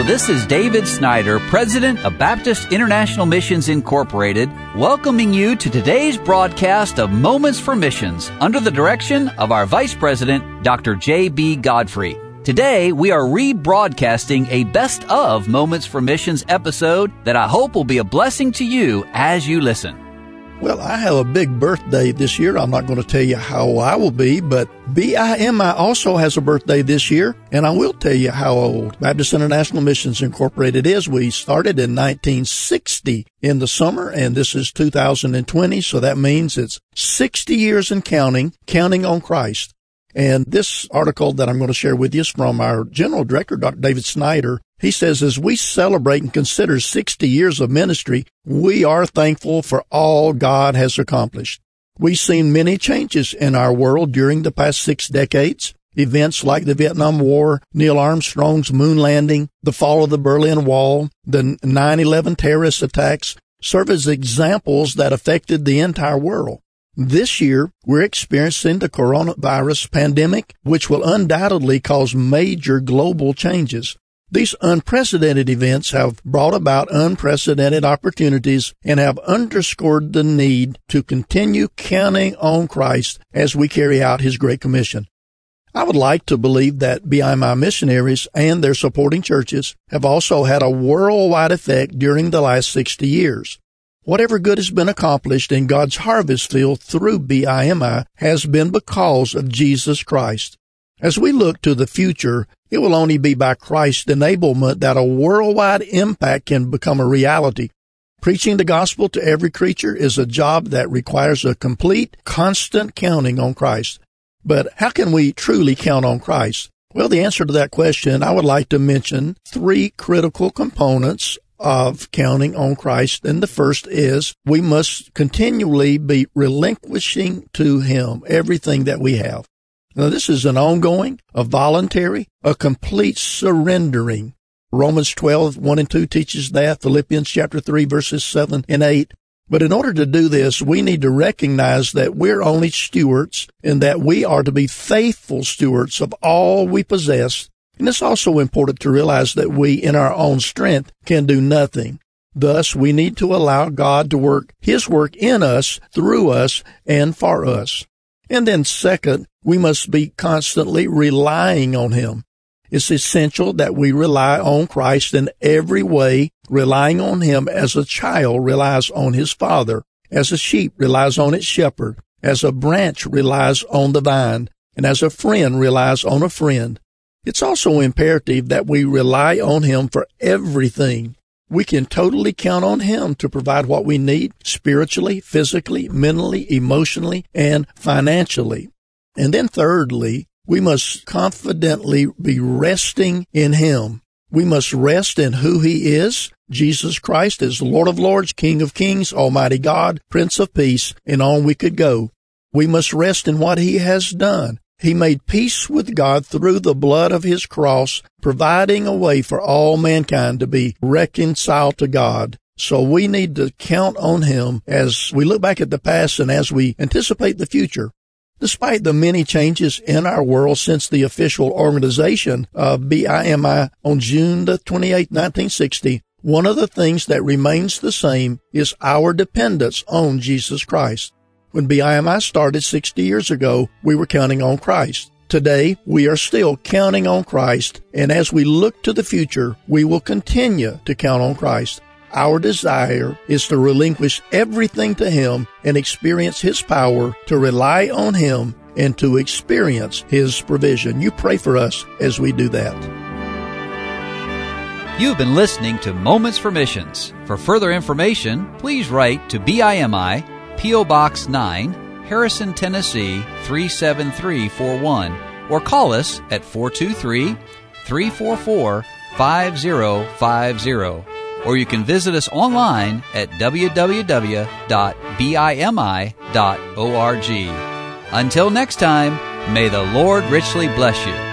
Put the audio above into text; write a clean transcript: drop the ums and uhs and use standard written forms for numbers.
this is David Snyder, President of Baptist International Missions Incorporated, welcoming you to today's broadcast of Moments for Missions under the direction of our Vice President, Dr. J.B. Godfrey. Today, we are rebroadcasting a Best of Moments for Missions episode that I hope will be a blessing to you as you listen. Well, I have a big birthday this year. I'm not going to tell you how old I will be, but BIMI also has a birthday this year, and I will tell you how old Baptist International Missions Incorporated is. We started in 1960 in the summer, and this is 2020, so that means it's 60 years and counting on Christ. And this article that I'm going to share with you is from our General Director, Dr. David Snyder. He says, as we celebrate and consider 60 years of ministry, we are thankful for all God has accomplished. We've seen many changes in our world during the past 6 decades. Events like the Vietnam War, Neil Armstrong's moon landing, the fall of the Berlin Wall, the 9/11 terrorist attacks serve as examples that affected the entire world. This year, we're experiencing the coronavirus pandemic, which will undoubtedly cause major global changes. These unprecedented events have brought about unprecedented opportunities and have underscored the need to continue counting on Christ as we carry out His Great Commission. I would like to believe that BIMI missionaries and their supporting churches have also had a worldwide effect during the last 60 years. Whatever good has been accomplished in God's harvest field through BIMI has been because of Jesus Christ. As we look to the future, it will only be by Christ's enablement that a worldwide impact can become a reality. Preaching the gospel to every creature is a job that requires a complete, constant counting on Christ. But how can we truly count on Christ? Well, the answer to that question, I would like to mention 3 critical components of counting on Christ. And the first is we must continually be relinquishing to Him everything that we have. Now, this is an ongoing, a voluntary, a complete surrendering. Romans 12:1 and 2 teaches that. Philippians chapter 3, verses 7 and 8. But in order to do this, we need to recognize that we're only stewards and that we are to be faithful stewards of all we possess. And it's also important to realize that we, in our own strength, can do nothing. Thus, we need to allow God to work His work in us, through us, and for us. And then second, we must be constantly relying on Him. It's essential that we rely on Christ in every way, relying on Him as a child relies on his father, as a sheep relies on its shepherd, as a branch relies on the vine, and as a friend relies on a friend. It's also imperative that we rely on Him for everything. We can totally count on Him to provide what we need spiritually, physically, mentally, emotionally, and financially. And then thirdly, we must confidently be resting in Him. We must rest in who He is. Jesus Christ is Lord of Lords, King of Kings, Almighty God, Prince of Peace, and on we could go. We must rest in what He has done. He made peace with God through the blood of His cross, providing a way for all mankind to be reconciled to God. So we need to count on Him as we look back at the past and as we anticipate the future. Despite the many changes in our world since the official organization of BIMI on June 28, 1960, one of the things that remains the same is our dependence on Jesus Christ. When BIMI started 60 years ago, we were counting on Christ. Today, we are still counting on Christ, and as we look to the future, we will continue to count on Christ. Our desire is to relinquish everything to Him and experience His power, to rely on Him, and to experience His provision. You pray for us as we do that. You've been listening to Moments for Missions. For further information, please write to BIMI, P.O. Box 9, Harrison, Tennessee 37341, or call us at 423-344-5050. Or you can visit us online at www.bimi.org. Until next time, may the Lord richly bless you.